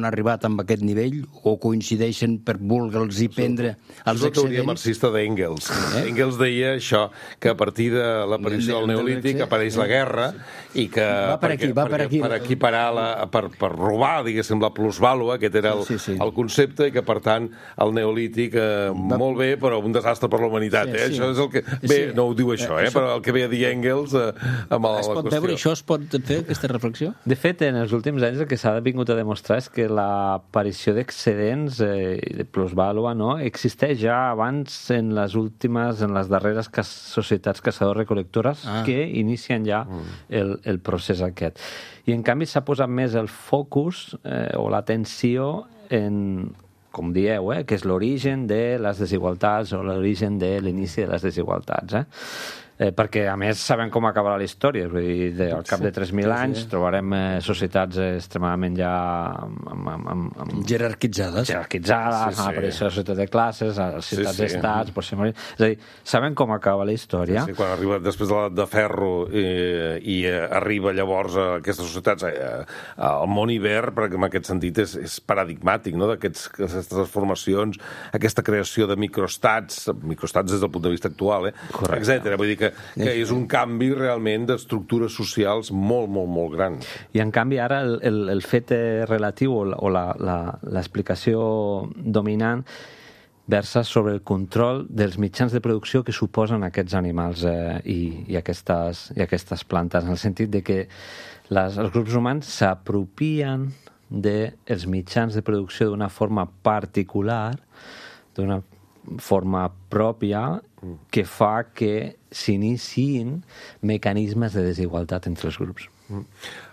arribat amb aquest nivell o coincideixen per voler-los i prendre els excedents. És la teoria excedents. marxista d'Engels. Eh? Engels deia això, que a partir de l'aparició del neolític apareix la guerra i que va per aquí, va per aquí. per equiparar, la, per, per robar, diguéssim, la plusvàlua, aquest era el, sí, sí. el concepte, i que, per tant, el neolític, eh, va... molt bé, però un desastre per la humanitat. Sí, eh? sí. Això és el que... Bé, sí. no ho diu això, eh? Això... però el que ve a dir Engels eh, amb la, es la pot qüestió. Veure, això es pot fer, aquesta reflexió? De fet, en els últims anys el que s'ha vingut a demostrar és que l'aparició d'excedents eh, de plusvàlua, no, existeix ja abans en les últimes, en les darreres cas societats caçadors-recol·lectores ah. que inicien ja mm. el, el procés aquest. I en canvi s'ha posat més el focus eh, o l'atenció en, com dieu, eh, que és l'origen de les desigualtats o l'origen de l'inici de les desigualtats. Eh? Eh, perquè, a més, sabem com acabarà la història. Vull dir, de, al cap de tres mil sí, anys sí. trobarem eh, societats extremadament ja... Amb, amb, amb, amb... jerarquitzades. Jerarquitzades, sí, sí. Apareixen la societat de classes, les ciutats-estats... Sí, sí. És a dir, sabem com acaba la història. Sí, sí, quan arriba després de l'edat de ferro eh, i eh, arriba llavors a aquestes societats, eh, al món ibèr, perquè en aquest sentit és, és paradigmàtic, no?, d'aquestes transformacions, aquesta creació de microestats, microestats des del punt de vista actual, eh, etcètera. Vull dir que Que, que és un canvi realment d'estructures socials molt, molt, molt gran. I en canvi ara el, el, el fet relatiu o l'explicació dominant versa sobre el control dels mitjans de producció que suposen aquests animals eh, i, i, aquestes, i aquestes plantes, en el sentit de que les, els grups humans s'apropien dels mitjans de producció d'una forma particular, d'una forma pròpia, que fa que s'iniciïn mecanismes de desigualtat entre els grups. Mm.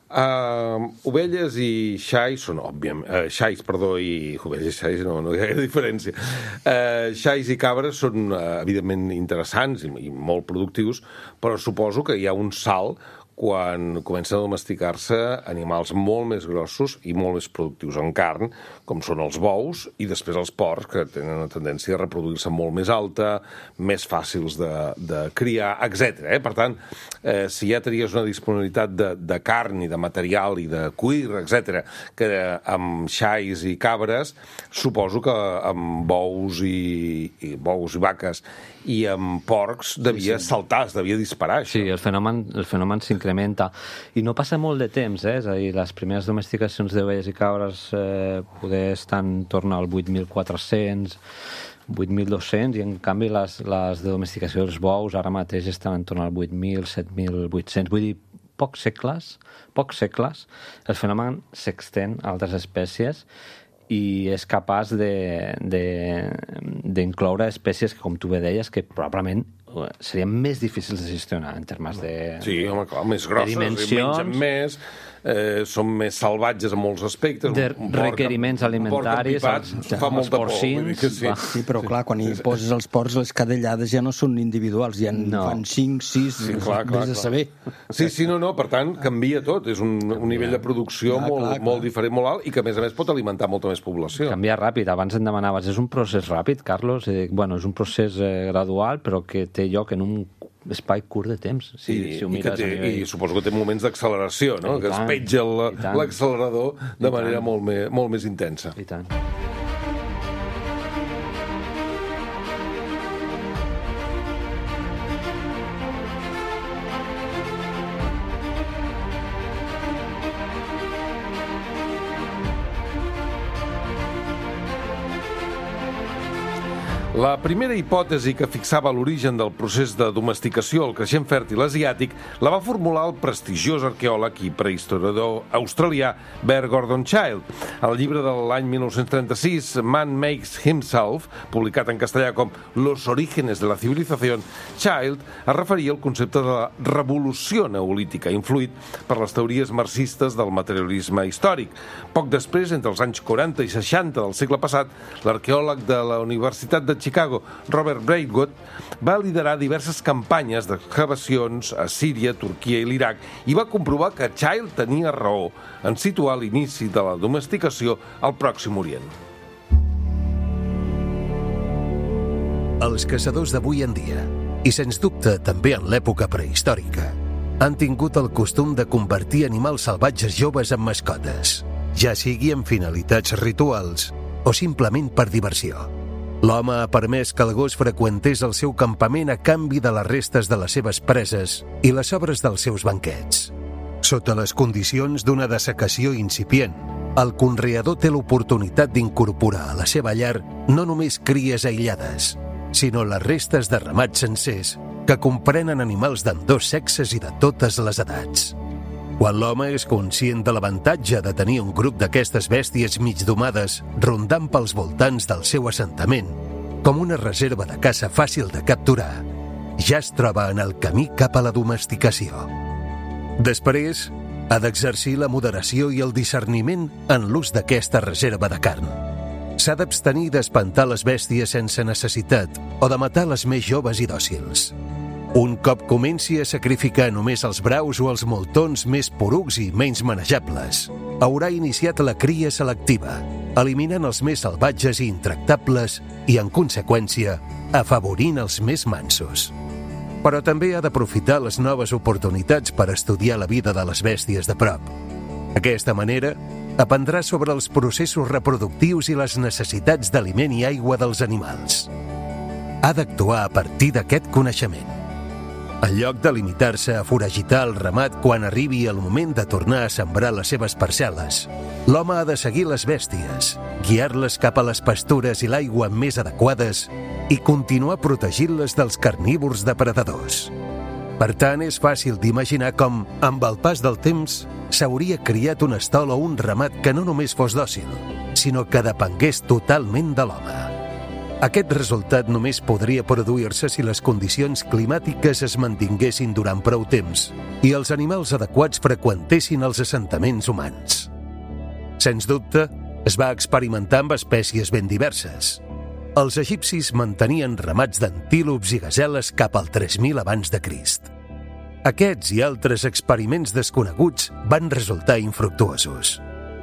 Uh, ovelles i xais són, òbviament, uh, xais, perdó, i ovelles i xais no, no hi ha gaire diferència. Uh, xais i cabres són, uh, evidentment, interessants i, i molt productius, però suposo que hi ha un salt quan comencen a domesticar-se animals molt més grossos i molt més productius en carn, com són els bous, i després els porcs, que tenen una tendència a reproduir-se molt més alta, més fàcils de, de criar, etcètera. Eh? Per tant, eh, si ja tenies una disponibilitat de, de carn i de material i de cuir, etcètera, que amb xais i cabres, suposo que amb bous i, i bous i vaques i amb porcs devia sí, sí. saltar, es devia disparar, això. Sí, el fenomen, el fenomen s'incrementa. I no passa molt de temps, eh? És a dir, les primeres domesticacions d'ovelles i cabres eh, poder estar en torn al vuit mil quatre-cents, vuit mil dos-cents, i en canvi les, les de domesticació dels bous ara mateix estan en torn al vuit mil, set mil vuit-cents. Vull dir, pocs segles, pocs segles, el fenomen s'extén a altres espècies i és capaç d'incloure espècies que, com tu bé deies, que probablement serien més difícils de gestionar en termes de... Sí, home, clar, més grosses, mengen més, eh, són més salvatges en molts aspectes. De requeriments alimentaris, els, fa els porcins... Sí. sí, però clar, quan hi poses els porcs, les cadellades ja no són individuals, ja en no. fan cinc, sis, sí, clar, clar, vés a saber. Sí, sí, no, no, per tant, canvia tot. És un, un nivell de producció clar, molt, clar, clar. molt diferent, molt alt, i que, a més a més, pot alimentar molta més població. Canvia ràpid. Abans em demanaves, és un procés ràpid, Carlos? Eh, bueno, és un procés eh, gradual, però que té lloc en un espai curt de temps. Si, I, si ho i, que té, nivell... I suposo que té moments d'acceleració, no? I que tant, es petja l'accelerador de manera molt, me, molt més intensa. I tant. La primera hipòtesi que fixava l'origen del procés de domesticació al creixent fèrtil asiàtic la va formular el prestigiós arqueòleg i prehistoriador australià Bert Gordon Childe. Al llibre de l'any mil nou-cents trenta-sis, Man Makes Himself, publicat en castellà com Los orígenes de la civilización, Childe es referia al concepte de la revolució neolítica, influït per les teories marxistes del materialisme històric. Poc després, entre els anys quaranta i seixanta del segle passat, l'arqueòleg de la Universitat de Chicago, Robert Braidwood, va liderar diverses campanyes d'excavacions a Síria, Turquia i l'Iraq i va comprovar que Childe tenia raó en situar l'inici de la domesticació al Pròxim Orient. Els caçadors d'avui en dia, i sens dubte també en l'època prehistòrica, han tingut el costum de convertir animals salvatges joves en mascotes. ja sigui amb finalitats rituals o simplement per diversió. L'home ha permès que el gos freqüentés el seu campament a canvi de les restes de les seves preses i les sobres dels seus banquets. Sota les condicions d'una dessecació incipient, el conreador té l'oportunitat d'incorporar a la seva llar no només cries aïllades, sinó les restes de ramats sencers que comprenen animals d'ambdós sexes i de totes les edats. Quan l'home és conscient de l'avantatge de tenir un grup d'aquestes bèsties migdomades rondant pels voltants del seu assentament, com una reserva de caça fàcil de capturar, ja es troba en el camí cap a la domesticació. Després, ha d'exercir la moderació i el discerniment en l'ús d'aquesta reserva de carn. S'ha d'abstenir d'espantar les bèsties sense necessitat o de matar les més joves i dòcils. Un cop comenci a sacrificar només els braus o els moltons més porucs i menys manejables, haurà iniciat la cria selectiva, eliminant els més salvatges i intractables i, en conseqüència, afavorint els més mansos. Però també ha d'aprofitar les noves oportunitats per estudiar la vida de les bèsties de prop. D'aquesta manera, aprendrà sobre els processos reproductius i les necessitats d'aliment i aigua dels animals. Ha d'actuar a partir d'aquest coneixement. En lloc de limitar-se a foragitar el ramat quan arribi el moment de tornar a sembrar les seves parcel·les, l'home ha de seguir les bèsties, guiar-les cap a les pastures i l'aigua més adequades i continuar protegint-les dels carnívors depredadors. Per tant, és fàcil d'imaginar com, amb el pas del temps, s'hauria criat un estol o un ramat que no només fos dòcil, sinó que depengués totalment de l'home. Aquest resultat només podria produir-se si les condicions climàtiques es mantinguessin durant prou temps i els animals adequats freqüentessin els assentaments humans. Sens dubte, es va experimentar amb espècies ben diverses. Els egipcis mantenien ramats d'antílops i gaseles cap al tres mil abans de Crist. Aquests i altres experiments desconeguts van resultar infructuosos.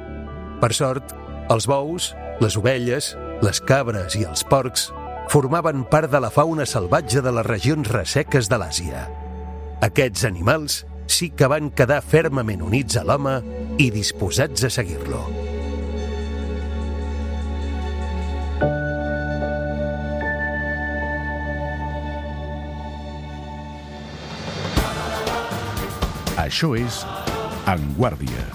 Per sort, els bous, les ovelles, les cabres i els porcs formaven part de la fauna salvatge de les regions resseques de l'Àsia. Aquests animals sí que van quedar fermament units a l'home i disposats a seguir-lo. Això és En Guàrdia.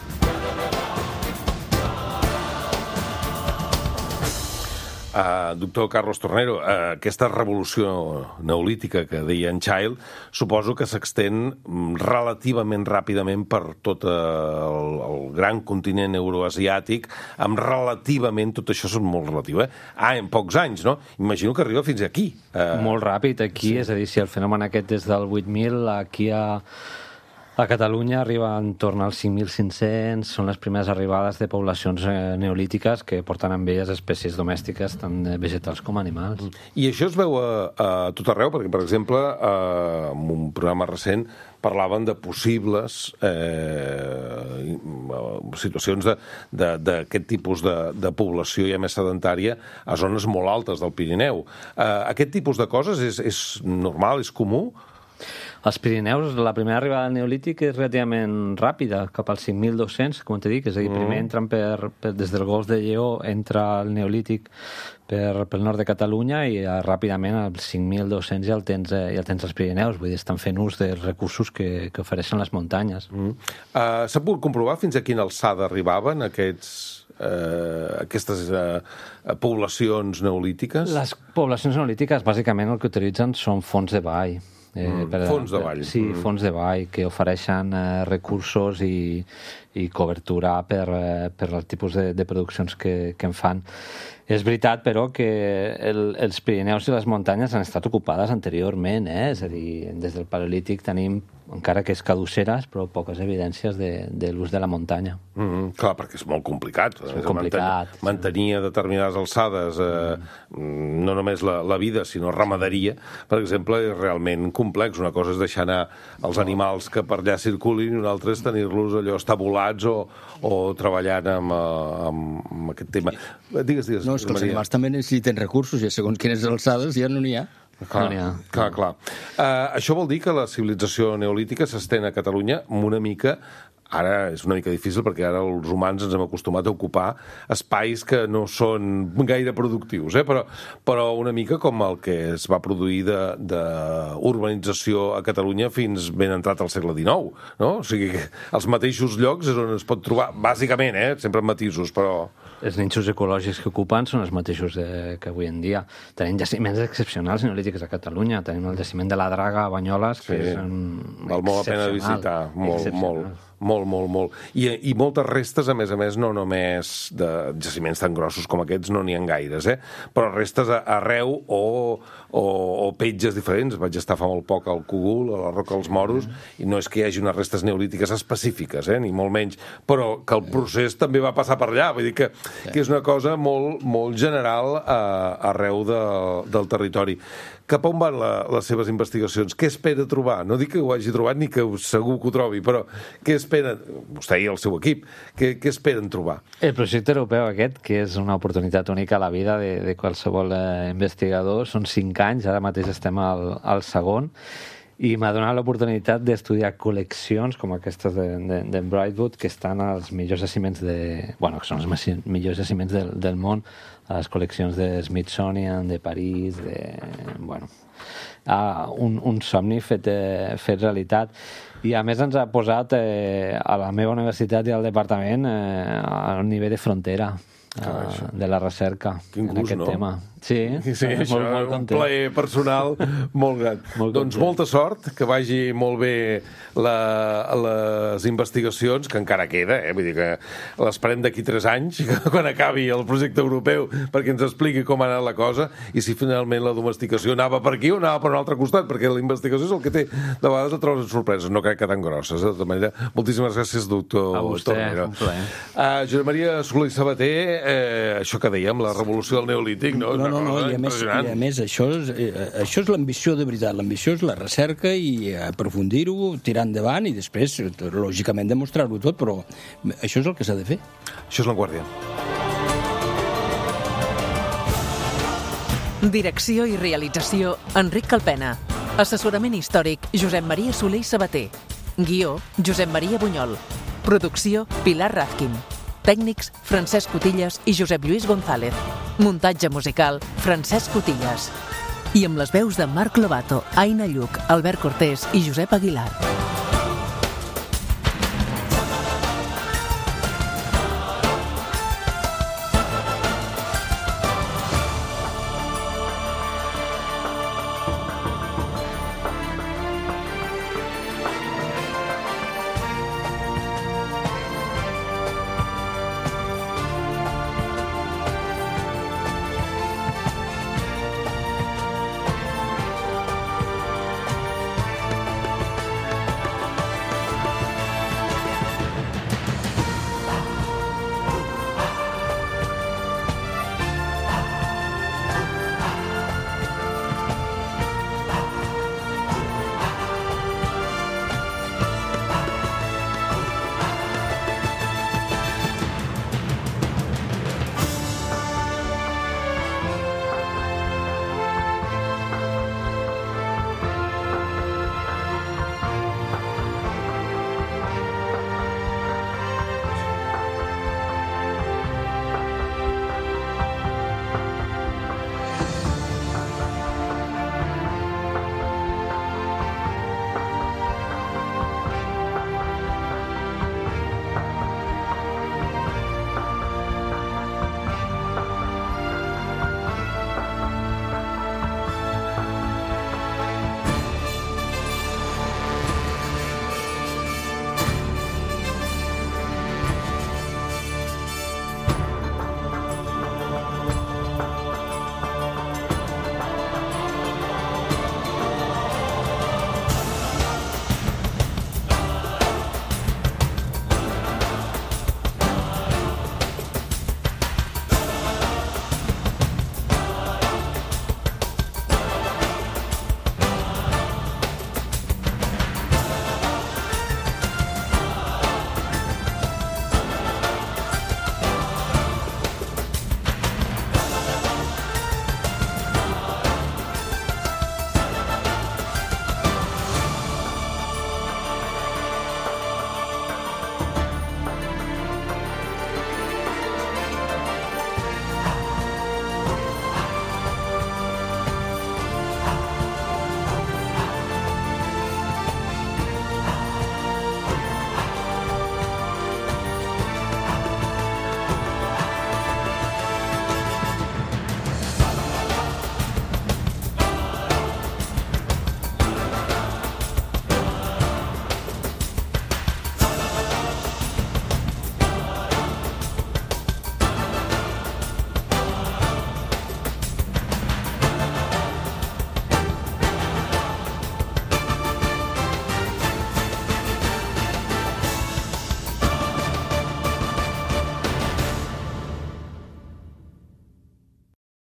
Uh, doctor Carlos Tornero, uh, aquesta revolució neolítica que deia en Child, suposo que s'extén relativament ràpidament per tot el, el gran continent euroasiàtic, amb relativament, tot això és molt relatiu, eh? Ah, en pocs anys, no? Imagino que arriba fins aquí. Uh... Molt ràpid aquí, sí. És a dir, si el fenomen aquest des del vuit mil, aquí a... A Catalunya arriba entorn als cinc mil cinc-cents, són les primeres arribades de poblacions neolítiques que porten amb elles espècies domèstiques, tant vegetals com animals. I això es veu a, a tot arreu, perquè, per exemple, a, en un programa recent parlaven de possibles eh, situacions d'aquest tipus de, de població ja més sedentària a zones molt altes del Pirineu. Eh, aquest tipus de coses és, és normal, és comú? Als Pirineus, la primera arribada al Neolític és relativament ràpida, cap als cinc mil dos-cents, com t'he dit, és a dir, primer entren per, per, des del Golf de Lleó, entra el Neolític per, pel nord de Catalunya i eh, ràpidament als cinc mil dos-cents ja el tens, eh, ja el tens als Pirineus, vull dir, estan fent ús dels recursos que, que ofereixen les muntanyes. Mm. Uh, S'ha pogut comprovar fins a quina alçada arribaven aquests... Uh, aquestes uh, poblacions neolítiques? Les poblacions neolítiques bàsicament el que utilitzen són fons de vall. Eh, mm, per, fons de vall. Sí, mm. fons de vall que ofereixen eh, recursos i, i cobertura per, eh, per el tipus de, de produccions que, que en fan. És veritat, però, que el, els Pirineus i les muntanyes han estat ocupades anteriorment, eh? És a dir, des del Paleolític tenim, encara que és caduceres, però poques evidències de, de l'ús de la muntanya. Mm -hmm, clar, perquè és molt complicat. És molt complicat. Mantenir, mantenir a determinades alçades eh, mm. no només la, la vida, sinó ramaderia, per exemple, és realment complex. Una cosa és deixar anar els animals que per allà circulin i una altra és tenir-los allò estabulats o, o treballant amb, amb, amb aquest tema. Digues, digues. No, és que els animals també necessiten recursos i segons quines alçades ja no n'hi ha. Clar, no clar, clar. Uh, això vol dir que la civilització neolítica s'estén a Catalunya amb una mica Ara és una mica difícil perquè ara els humans ens hem acostumat a ocupar espais que no són gaire productius, eh? però, però una mica com el que es va produir d'urbanització a Catalunya fins ben entrat al segle dinou, no? O sigui, els mateixos llocs és on es pot trobar, bàsicament, eh? Sempre amb matisos, però... Els nínxols ecològics que ocupen són els mateixos de, que avui en dia. Tenim jaciments excepcionals neolítics a Catalunya. Tenim el jaciment de la Draga a Banyoles, que sí. és un... Val molt la pena visitar, molt, molt. Molt, molt, molt. I, I moltes restes, a més a més, no només de jaciments tan grossos com aquests, no n'hi ha gaires, eh? Però restes arreu o, o, o petges diferents. Vaig estar fa molt poc al Cogul, a la Roca dels Moros, mm. i no és que hi hagi unes restes neolítiques específiques, eh? Ni molt menys, però que el procés també va passar per allà. Vull dir que, que és una cosa molt, molt general a, arreu de, del territori. Cap on van la, les seves investigacions? Què espera trobar? No dic que ho hagi trobat ni que segur que ho trobi, però què esperen? Vostè i el seu equip, què, què esperen trobar? El projecte europeu aquest, que és una oportunitat única a la vida de, de qualsevol eh, investigador, són cinc anys, ara mateix estem al, al segon, i m'ha donat l'oportunitat d'estudiar col·leccions com aquestes de, de, de Brightwood, que estan als millors jaciments de... Bueno, que són els millors jaciments del, del món, a les col·leccions de Smithsonian, de París, de... Bueno, ah, un, un somni fet, eh, fet realitat. I a més ens ha posat eh, a la meva universitat i al departament eh, a un nivell de frontera. Uh, de la recerca Quin en gust, aquest no? tema. Sí, sí, sí molt, això, molt un plaer personal molt gran. Molt doncs molta sort, que vagi molt bé la, les investigacions, que encara queda, eh? Vull dir que l'esperem d'aquí tres anys, quan acabi el projecte europeu, perquè ens expliqui com ha anat la cosa, i si finalment la domesticació anava per aquí o anava per un altre costat, perquè la investigació és el que té, de vegades et trobes sorpreses, no crec que tan grosses, eh? De tota manera, moltíssimes gràcies, doctor a vostè, Tornero. Un plaer. Uh, Josep Maria Soler i Sabater, eh, això que dèiem, la revolució del neolític, no? No, no, no, i a més, i a més això és, eh, això és l'ambició de veritat, l'ambició és la recerca i aprofundir-ho, tirar endavant i després, lògicament, demostrar-ho tot, però això és el que s'ha de fer. Això és La Guàrdia. Direcció i realització, Enric Calpena. Assessorament històric, Josep Maria Soler i Sabater. Guió, Josep Maria Bunyol. Producció, Pilar Rafkin. Tècnics, Francesc Cotillas i Josep Lluís González. Muntatge musical, Francesc Cotillas. I amb les veus de Marc Lobato, Aina Lluc, Albert Cortés i Josep Aguilar.